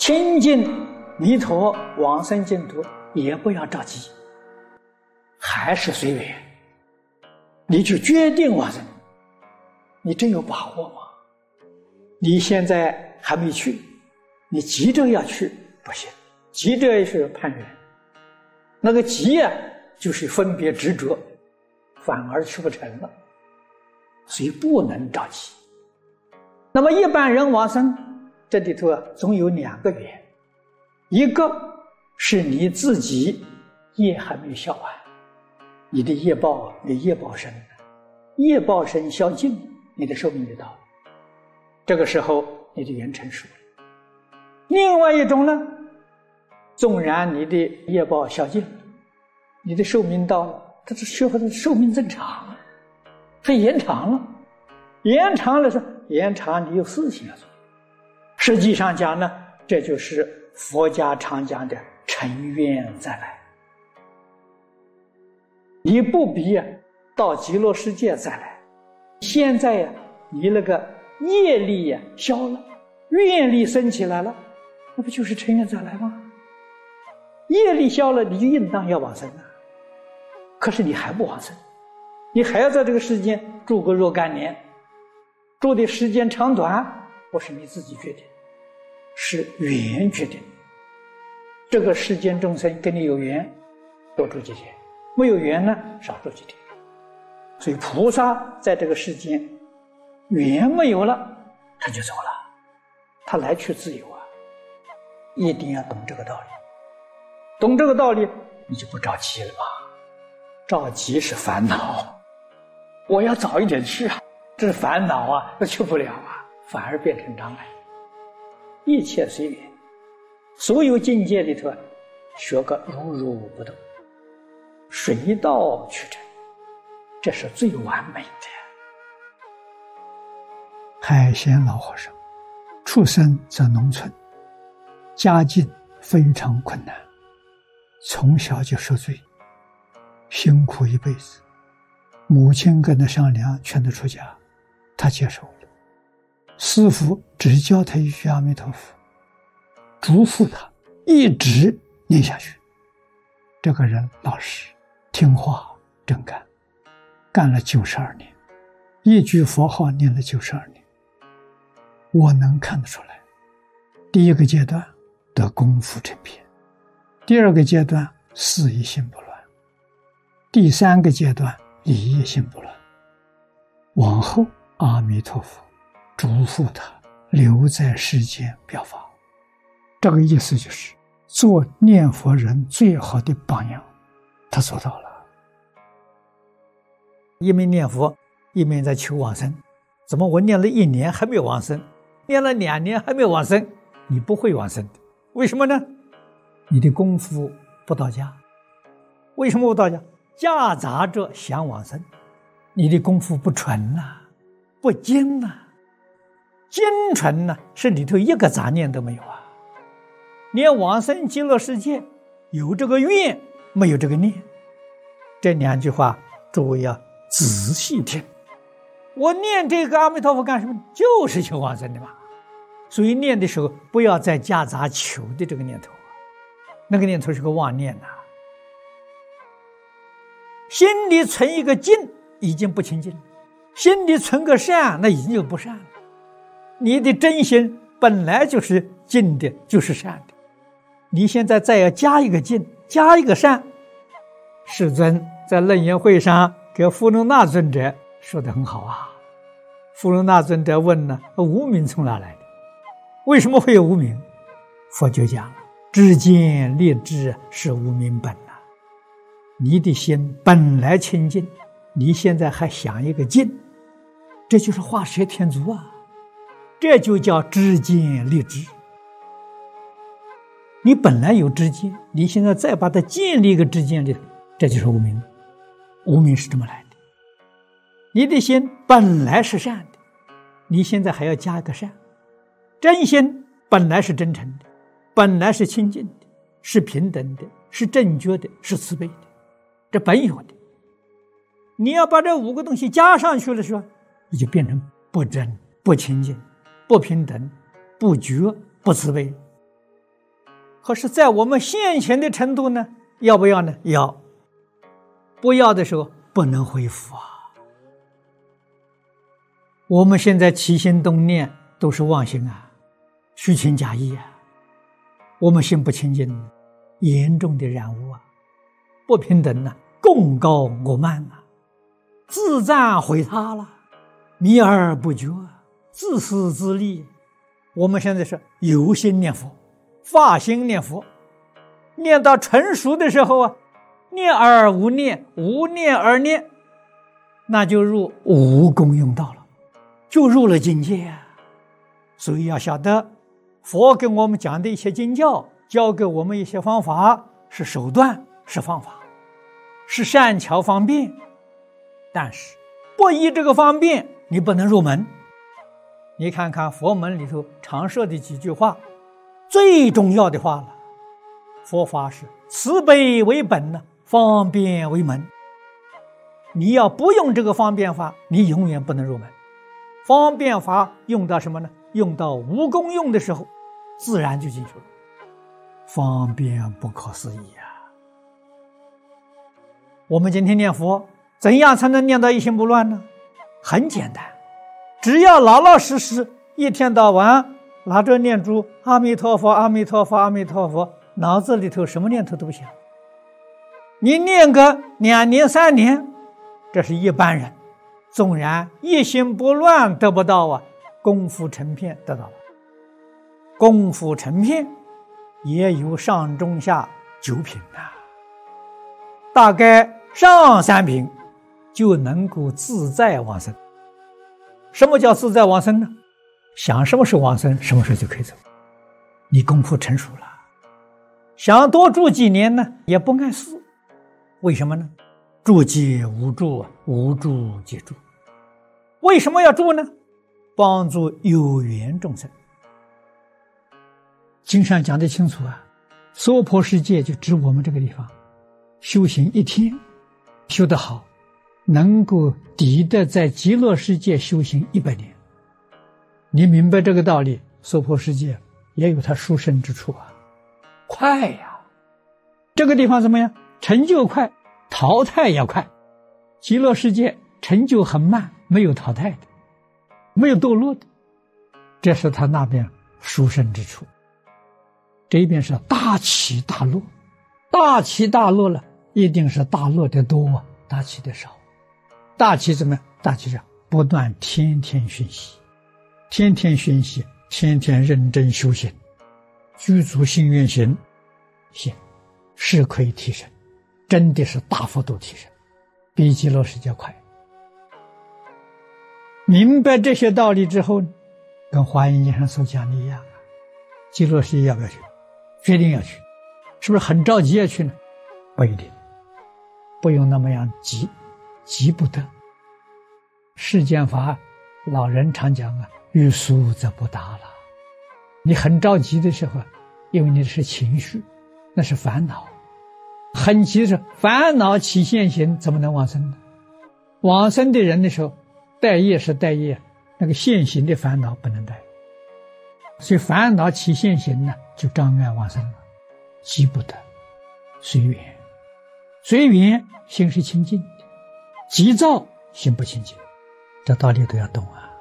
亲近弥陀往生净土也不要着急，还是随缘。你就决定往生，你真有把握吗？你现在还没去，你急着要去不行，急着是攀缘，那个急啊就是分别执着，反而去不成了，所以不能着急。那么一般人往生这里头总有两个缘，一个是你自己业还没消完，你的业报深，业报深消尽，你的寿命就到了，这个时候你的缘成熟了。另外一种呢，纵然你的业报消尽了，你的寿命到了，它是学会的寿命增长，它延长了，延长了，说延长你有事情要做。实际上讲呢，这就是佛家常讲的乘愿再来。你不必到极乐世界再来，现在你那个业力消了，愿力升起来了，那不就是乘愿再来吗？业力消了，你就应当要往生了。可是你还不往生，你还要在这个世间住个若干年，住的时间长短不是你自己决定，是缘决定。这个世间众生跟你有缘，多住几天；没有缘呢，少住几天。所以菩萨在这个世间缘没有了，他就走了，他来去自由啊！一定要懂这个道理，懂这个道理，你就不着急了吧？着急是烦恼，我要早一点去啊，这是烦恼啊，那去不了啊，反而变成障碍。一切随缘，所有境界里头学个如如不动，水到渠成，这是最完美的。 海贤老和尚出生在农村，家境非常困难，从小就受罪，辛苦一辈子。母亲跟他商量，劝他出家，他接受了。师父只教他一句阿弥陀佛，嘱咐他一直念下去。这个人老实听话真干，干了92年，一句佛号念了92年。我能看得出来，第一个阶段得功夫成片，第二个阶段事业心不乱，第三个阶段理业心不乱。往后阿弥陀佛嘱咐他留在世间表法，这个意思就是做念佛人最好的榜样，他做到了。 一面念佛，一面在求往生，怎么我念了1年还没有往生，念了2年还没有往生？你不会往生的。为什么呢？你的功夫不到家。为什么不到家？夹杂着想往生，你的功夫不纯不精精纯是里头一个杂念都没有啊。连往生极乐世界有这个愿，没有这个念。这2句话诸位要仔细听。我念这个阿弥陀佛干什么？就是求往生的嘛。所以念的时候不要再夹杂求的这个念头，那个念头是个妄念心里存一个净已经不清净，心里存个善那已经就不善了。你的真心本来就是净的，就是善的，你现在再要加一个净，加一个善。世尊在楞严会上给富罗那尊者说得很好啊。富罗那尊者问无明从哪来的？为什么会有无明？佛就讲了，知见立志是无明本你的心本来清净，你现在还想一个净，这就是画蛇添足啊！这就叫知见立志。你本来有知见，你现在再把它建立一个知见里头，这就是无明。无明是这么来的。你的心本来是善的，你现在还要加一个善。真心本来是真诚的，本来是清净的，是平等的，是正觉的，是慈悲的，这本有的。你要把这5个东西加上去了，是吧？你就变成不真、不清净、不平等、不觉、不慈悲。 可是在我们现前的程度呢，要不要呢？要。不要的时候不能恢复啊。我们现在起心动念都是妄心啊，虚情假意啊。我们心不清净，严重的染污啊，不平等啊，共高我慢啊，自赞毁他了，迷而不觉，自私自利。我们现在是有心念佛，发心念佛，念到成熟的时候啊，念而无念，无念而念，那就入无功用道了，就入了境界啊。所以要晓得，佛给我们讲的一些经教，教给我们一些方法，是手段，是方法，是善巧方便，但是不依这个方便，你不能入门。你看看佛门里头常说的几句话，最重要的话了，佛法是慈悲为本呢，方便为门。你要不用这个方便法，你永远不能入门。方便法用到什么呢？用到无功用的时候，自然就进去了。方便不可思议啊！我们今天念佛，怎样才能念到一心不乱呢？很简单，只要老老实实一天到晚拿着念珠阿弥陀佛阿弥陀佛阿弥陀佛，脑子里头什么念头都不想。你念个2年3年，这是一般人，纵然一心不乱得不到啊，功夫成片得到了。功夫成片也有上中下9品啊，大概上3品就能够自在往生。什么叫自在往生呢？想什么时候往生，什么时候就可以走。你功夫成熟了，想多住几年呢，也不碍事。为什么呢？住即无住，无住即住。为什么要住呢？帮助有缘众生。经上讲得清楚啊，娑婆世界就指我们这个地方，修行1天修得好，能够抵得在极乐世界修行100年。你明白这个道理，娑婆世界也有它殊胜之处啊，快呀！这个地方怎么样？成就快，淘汰也快。极乐世界成就很慢，没有淘汰的，没有堕落的，这是他那边殊胜之处。这边是大起大落，大起大落了，一定是大落的多，大起的少。大起怎么样？大起是不断天天学习，天天学习，天天认真修行，具足信愿行，行是可以提升，真的是大幅度提升，比极乐世界快。明白这些道理之后，跟华严经上所讲的一样，极乐世界要不要去？决定要去。是不是很着急要去呢？不一定，不用那么样急，急不得。世间法老人常讲啊，欲速则不达了。你很着急的时候，因为你是情绪，那是烦恼。很急的时候，烦恼起现行，怎么能往生呢？往生的人的时候，带业是带业，那个现行的烦恼不能带，所以烦恼起现行呢，就障碍往生了。急不得，随缘，随缘心是清净的，急躁心不清净，这道理都要懂啊。